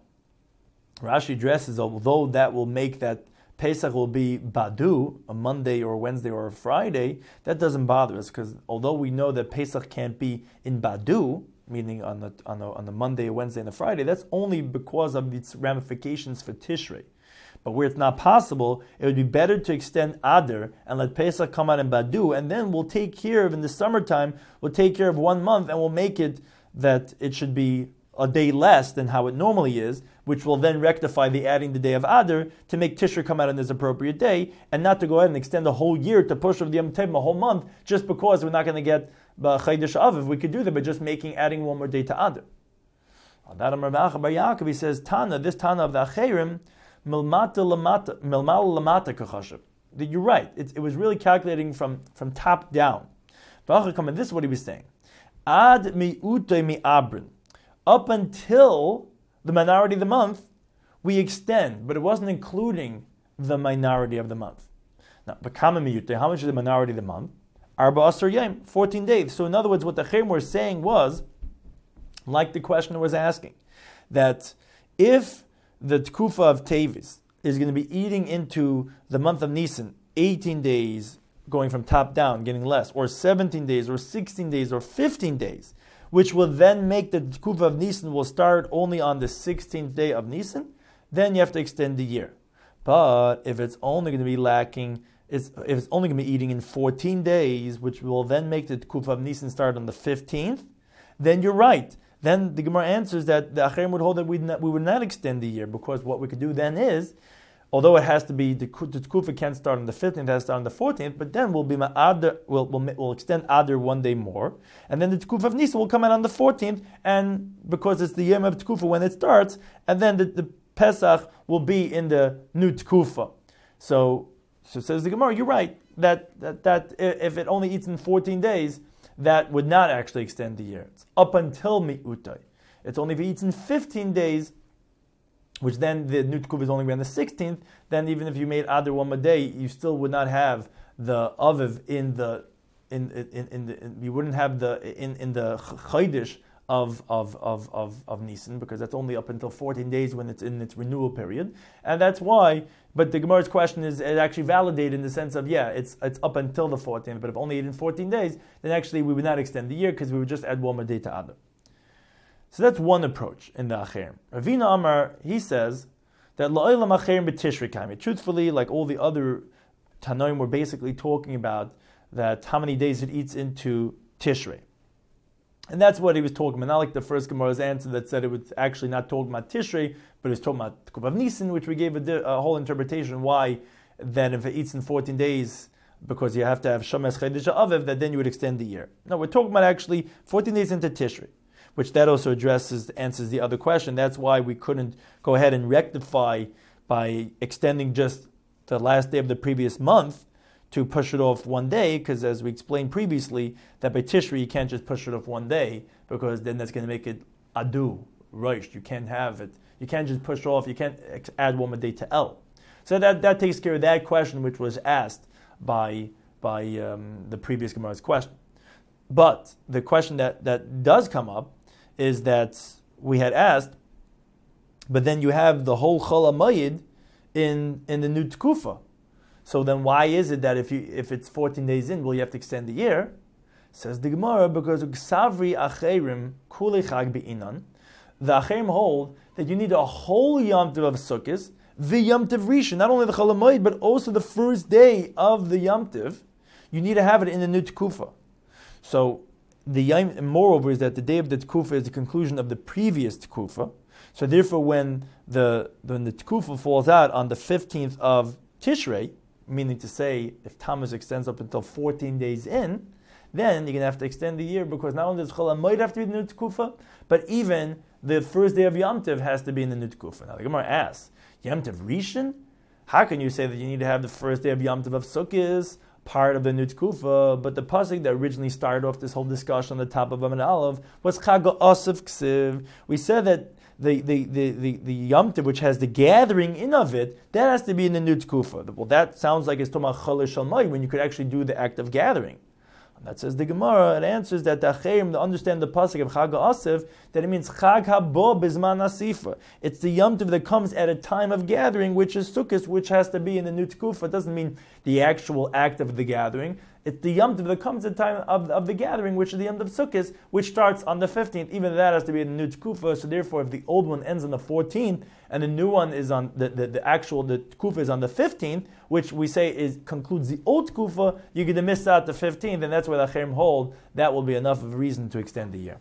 Rashi addresses, although that will make that Pesach will be Badu, a Monday or a Wednesday or a Friday, that doesn't bother us, because although we know that Pesach can't be in Badu, meaning on the on the on the Monday, Wednesday, and the Friday, that's only because of its ramifications for Tishrei. But where it's not possible, it would be better to extend Adar and let Pesach come out in Badu, and then we'll take care of, in the summertime, we'll take care of one month, and we'll make it that it should be a day less than how it normally is, which will then rectify the adding the day of Adar to make Tishrei come out on this appropriate day, and not to go ahead and extend the whole year to push over the Yom Tov a whole month, just because we're not going to get Chodesh Aviv. We could do that by just making, adding one more day to Adar. On that, Amar Bar Yaakov, he says, Tana, this Tana of the Acherim, Milmata lamata, milmal lamata kachashav. You're right. It, it was really calculating from, from top down. This is what he was saying. Ad mi'ute mi'abrin. Up until the minority of the month, we extend, but it wasn't including the minority of the month. Now, b'kama mi'ute, how much is the minority of the month? Arba asar yom, fourteen days. So in other words, what the Chayim were saying was, like the questioner was asking, that if the Tkufa of Tevis is going to be eating into the month of Nisan, eighteen days, going from top down, getting less, or seventeen days, or sixteen days, or fifteen days, which will then make the Tkufa of Nisan will start only on the sixteenth day of Nisan, then you have to extend the year. But if it's only going to be lacking, it's, if it's only going to be eating in fourteen days, which will then make the Tkufa of Nisan start on the fifteenth, then you're right. Then the Gemara answers that the Acherim would hold that we we would not extend the year, because what we could do then is, although it has to be, the, the Tkufa can't start on the fifteenth, it has to start on the fourteenth, but then we'll be ma'ader, we'll, we'll, we'll extend Adar one day more, and then the Tkufa of Nisan will come out on the fourteenth, and because it's the Yom of Tkufa when it starts, and then the, the Pesach will be in the new Tkufa. So, so says the Gemara, you're right, that, that, that if it only eats in fourteen days, that would not actually extend the year. It's up until Mi'utai. It's only if it eats in fifteen days, which then the new Tkufa is only on the sixteenth, then even if you made Adar one a day, you still would not have the Aviv in the, in, in, in the, in, you wouldn't have the, in, in the Chodesh of, of, of, of, of Nisan, because that's only up until fourteen days when it's in its renewal period. And that's why, but the Gemara's question is it actually validated in the sense of, yeah, it's it's up until the fourteenth, but if only in fourteen days, then actually we would not extend the year, because we would just add one more day to Adar. So that's one approach in the Acherim. Ravina Amar, he says that La'olam Acherim b'Tishrei Kaimi. Truthfully, like all the other Tanoim, we're basically talking about that how many days it eats into Tishrei. And that's what he was talking about. Not like the first Gemara's answer that said it was actually not talking about Tishrei, but it was talking about Tkufa of Nisan, which we gave a, a whole interpretation why then if it eats in fourteen days, because you have to have Shomes Chedesh Aviv, that then you would extend the year. No, we're talking about actually fourteen days into Tishrei, which that also addresses, answers the other question. That's why we couldn't go ahead and rectify by extending just the last day of the previous month to push it off one day, because as we explained previously, that by Tishri you can't just push it off one day, because then that's going to make it adu, roish. You can't have it. You can't just push off, you can't add one more day to El. So that, that takes care of that question which was asked by, by um, the previous Gemara's question. But the question that, that does come up is that we had asked, but then you have the whole Chol HaMoed in, in the new Tkufa. So then why is it that if you if it's fourteen days in, will you have to extend the year? Says the Gemara, because Gsavri Acherim Kulei Chag Be'inan, the Acherim hold that you need a whole Yom Tov of Sukkot, the Yom Tov Rishon, not only the Chol HaMoed, but also the first day of the Yom Tov. You need to have it in the new Tkufa. So the Yom, moreover, is that the day of the Tkufa is the conclusion of the previous Tkufa. So therefore, when the when the Tkufa falls out on the fifteenth of Tishrei, meaning to say, if Tammuz extends up until fourteen days in, then you're going to have to extend the year, because not only does Chol HaMoed have to be in the new Tkufa, but even the first day of Yom Tov has to be in the new Tkufa. Now the Gemara asks, Yom Tov Rishon? How can you say that you need to have the first day of Yom Tov of Sukkot part of the new Tkufa? But the pasuk that originally started off this whole discussion on the top of Amud Aleph was Chag Asif Ksiv. We said that The the, the, the, the Yom Tov, which has the gathering in of it, that has to be in the new Tkufa. Well, that sounds like it's Tomah Cholish Shalmai, when you could actually do the act of gathering. And that says the Gemara, it answers that the Acherim, to understand the pasuk of Chag Asif, that it means Chag Habo Bizman Asifa. It's the Yom Tov that comes at a time of gathering, which is Sukkot, which has to be in the new Tkufa. It doesn't mean the actual act of the gathering. It's the Yom Tov that comes at the time of, of the gathering, which is the Yom Tov Sukkot, which starts on the fifteenth. Even that has to be in the new Tkufa. So therefore, if the old one ends on the fourteenth, and the new one is on the, the, the actual the Tkufa is on the fifteenth, which we say is concludes the old Tkufa, you're going to miss out the fifteenth, and that's where the Acherim hold. That will be enough of a reason to extend the year.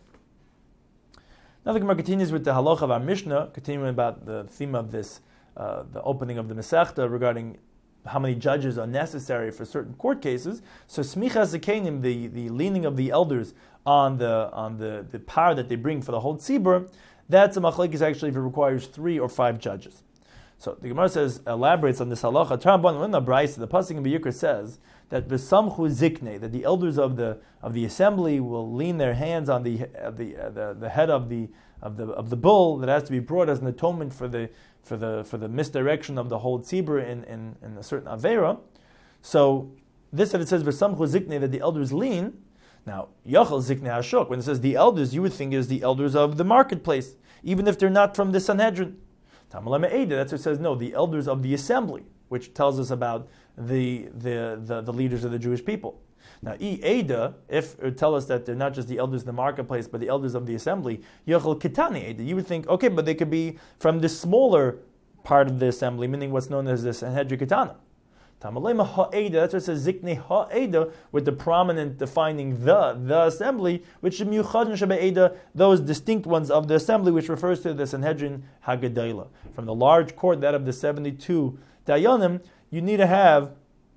Now the Gemara continues with the halacha of our Mishnah, continuing about the theme of this, uh, the opening of the Masechta regarding how many judges are necessary for certain court cases. So smicha zakenim, the the leaning of the elders on the on the, the power that they bring for the whole tzibur, that's a machlekes actually if it requires three or five judges. So the Gemara says, elaborates on this halacha. Tarabban in the Brayso, the pasuk in B'Yikra says that v'samchu zikne, that the elders of the of the assembly will lean their hands on the uh, the, uh, the the head of the of the of the bull that has to be brought as an atonement for the for the for the misdirection of the whole tzibur in, in, in a certain avera. So this that it says v'samchu zikne, that the elders lean. Now yachal zikne hashuk, when it says the elders, you would think is the elders of the marketplace, even if they're not from the Sanhedrin. Tamalama Eda, that's what it says, no, the elders of the assembly, which tells us about the the, the, the leaders of the Jewish people. Now, E Eda, if it tell us that they're not just the elders in the marketplace, but the elders of the assembly, Yochel Kitani Eda, you would think, okay, but they could be from the smaller part of the assembly, meaning what's known as the Sanhedrin Ketana. Tamalema ha'eda, that's what it says ziknei ha'eda, with the prominent defining the, the assembly, which is miyuchadin shebe'eda, those distinct ones of the assembly, which refers to the Sanhedrin Hagadayla. From the large court, that of the seventy-two Dayanim, you need to have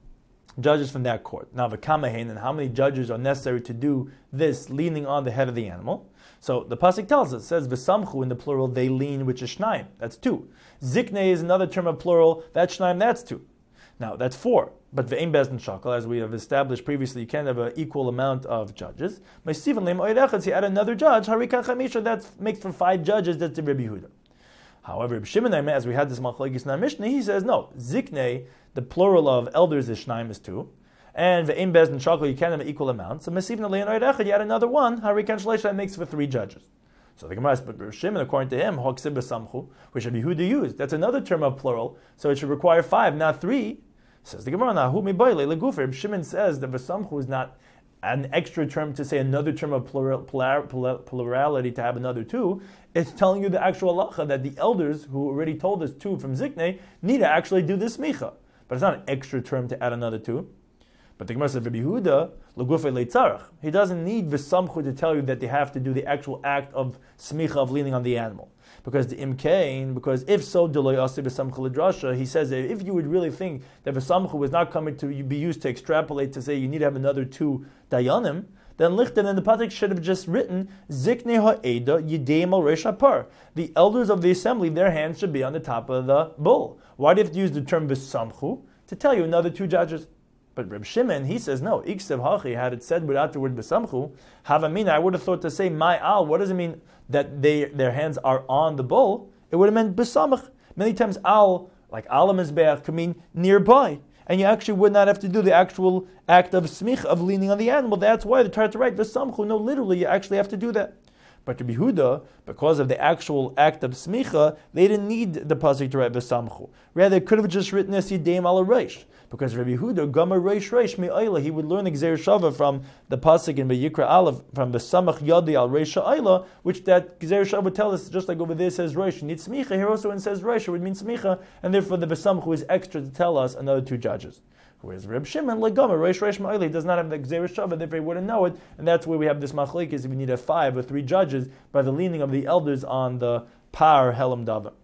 judges from that court. Now, v'kamahen, and how many judges are necessary to do this, leaning on the head of the animal? So the pasuk tells us, it says v'samchu in the plural, they lean, which is shnaim, that's two. Ziknei is another term of plural, that's shnaim, that's two. Now, that's four. But ve'ein bezdin shakal, as we have established previously, you can't have an equal amount of judges. Ma'isivan leim oid echad, you add another judge, harikan chamisha, that makes for five judges, that's the Rabbi Yehuda. However, Reb Shimon, as we had this machlokes in our Mishnah, he says, no, ziknei, the plural of elders is shnaim, is two. And ve'ein bezdin shakal, you can't have an equal amount. So ma'isivan leim oid echad, you add another one, harikan shleish, that makes for three judges. So the Gemara says, but Reb Shimon, according to him, hoksib b'samchu, which Rabbi Yehuda used, that's another term of plural, so it should require five, not three. Says the Gemara, now who mibayle legufer? Reb Shimon says that v'samchu is not an extra term to say another term of plural, plural, plurality to have another two. It's telling you the actual halacha that the elders who already told us two from Ziknei need to actually do this smicha. But it's not an extra term to add another two. But the Gemara says, Rabbi Yehuda, legufer leitzarach. He doesn't need v'samchu to tell you that they have to do the actual act of smicha, of leaning on the animal. Because the imkain, because if so, deloy aseh v'samchu l'drasha, he says that if you would really think that v'samchu was not coming to be used to extrapolate to say you need to have another two dayanim, then Lichten and the Patrick should have just written Ziknei ha'eda yideim al reish hapar. The elders of the assembly, their hands should be on the top of the bull. Why do you have to use the term v'samchu? To tell you another two judges. But Reb Shimon, he says, no, Iksev Hachi, had it said without the word Besamchu, Havamina, I would have thought to say, my al, what does it mean that they their hands are on the bull? It would have meant Besamach. Many times al, like Alam Mizbeach, could mean nearby. And you actually would not have to do the actual act of smich, of leaning on the animal. That's why they tried to write Besamchu. No, literally, you actually have to do that. But to Yehuda, because of the actual act of smicha, they didn't need the pasuk to write Besamchu. Rather, they could have just written Es Yideim Ala Reish. Because Rabbi Yehuda, Gama Reish Reish Me'ayla, he would learn the Gzeir Shava from the pasuk in Vayikra Aleph, from Besamach Yadi Al Reish Ayla, which that Gzeir Shava would tell us, just like over there says Reish, you need smicha, here also when it says Reish, it would mean smicha, and therefore the Besamchu is extra to tell us another two judges. Whereas Reb Shimon, like Gama, Reish Reish Ma'ili, does not have the Gzeir Shava, therefore he wouldn't know it, and that's where we have this machlekes, if we need a five or three judges, by the leaning of the elders on the Par Helam Davar.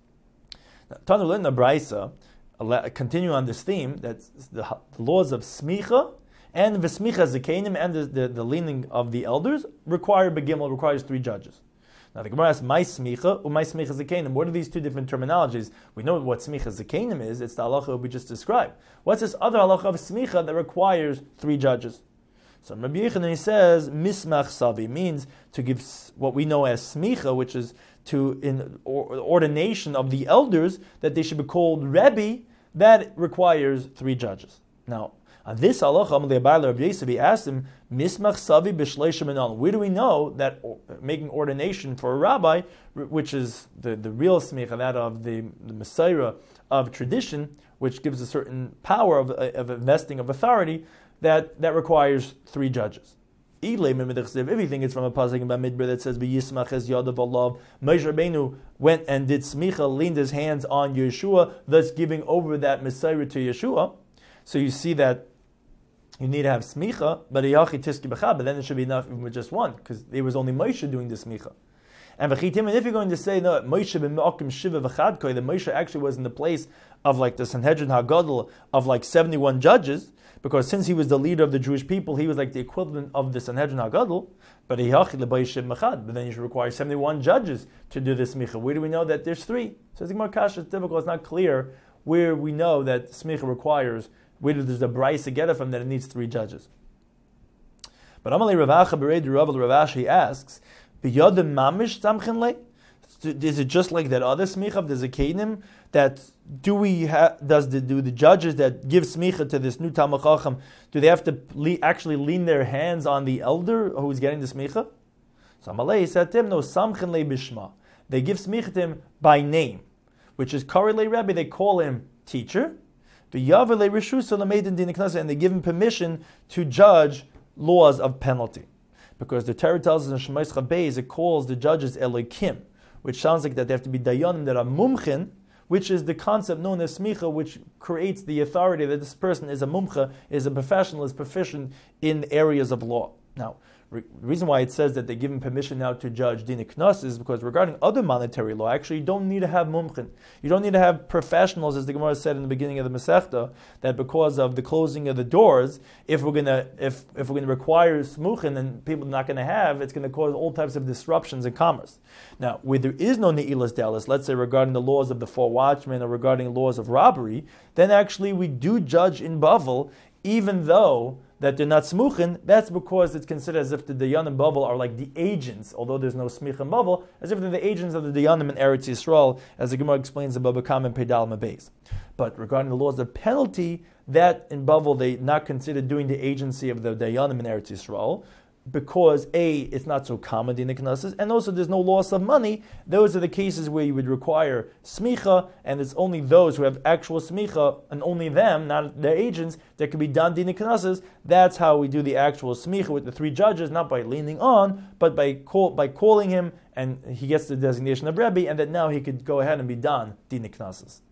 Tanu Lin Braisa, continue on this theme, that the, the laws of smicha, and the smicha zekanim, and the, the, the leaning of the elders, require begimel, requires three judges. Now the Gemara asks, my smicha or my smicha zekanim. What are these two different terminologies? We know what smicha zekanim is. It's the halacha we just described. What's this other halacha of smicha that requires three judges? So Rabbi Yechanan, he says, mismach savi means to give what we know as smicha, which is to in or, ordination of the elders, that they should be called Rebbe. That requires three judges. Now, on this halacha, Amalei Abai Rabbi Yosef, he asked him, mismach savi b'shleisha menan. Where do we know that making ordination for a rabbi, which is the, the real smicha, that of the, the Messiah of tradition, which gives a certain power of, of investing of authority, that, that requires three judges. If you think it's from a pasuk in Bamidbar that says, "V'yismach es yadav alav," Moshe Rabbeinu went and did smicha, leaned his hands on Yeshua, thus giving over that Messiah to Yeshua. So you see that you need to have smicha, but yachi tiski b'chad, but then it should be enough even with just one, because there was only Moshe doing the smicha. And v'chitim, and if you're going to say no, Moshe b'me'akim shiva v'chadkoi, that Moshe actually was in the place of like the Sanhedrin Hagadol of like seventy-one judges. Because since he was the leader of the Jewish people, he was like the equivalent of the Sanhedrin HaGadol. But but then you should require seventy-one judges to do this smicha. Where do we know that there's three? So it's more kasha, it's difficult, it's not clear where we know that smicha requires, where there's a brayso get it from that it needs three judges. But Amalei Rav Acha Bered Rav Ashi, he asks, B'yodim mamish tzamchen le? Is it just like that other smicha of the Zekanim, that do we ha- does the do the judges that give smicha to this new Talmid Chacham, do they have to le- actually lean their hands on the elder who's getting the smicha? So Amalei said to him, no, samchen le bishma. They give smicha to him by name, which is Karei Rebbe. They call him teacher. The Yaver le Rishusa lemeidin din knasa, and they give him permission to judge laws of penalty, because the Torah tells us in Shemais Chabeis, it calls the judges Elokim, which sounds like that they have to be dayanim that are mumchin, which is the concept known as smicha, which creates the authority that this person is a mumcha, is a professional, is proficient in areas of law. Now, the reason why it says that they give him permission now to judge Dina Knas is because regarding other monetary law, actually you don't need to have mumchin. You don't need to have professionals, as the Gemara said in the beginning of the Masechta, that because of the closing of the doors, if we're gonna if if we're gonna require smuchin and people are not gonna have, it's gonna cause all types of disruptions in commerce. Now, where there is no ne'ilas dallas, let's say regarding the laws of the four watchmen or regarding laws of robbery, then actually we do judge in Bavel, even though that they're not smuchin. That's because it's considered as if the Dayanim Bavel are like the agents, although there's no smich in Bavel, as if they're the agents of the Dayanim in Eretz Yisrael, as the Gemara explains in Baba Kam and Pedal Mabeis. But regarding the laws of penalty, that in Bavel they not consider doing the agency of the Dayanim in Eretz Yisrael, because A, it's not so common in the Knesset, and also there's no loss of money. Those are the cases where you would require smicha, and it's only those who have actual smicha, and only them, not their agents, that can be done in the Knesset. That's how we do the actual smicha with the three judges, not by leaning on, but by call, by calling him, and he gets the designation of Rebbe, and that now he could go ahead and be done in the Knesset.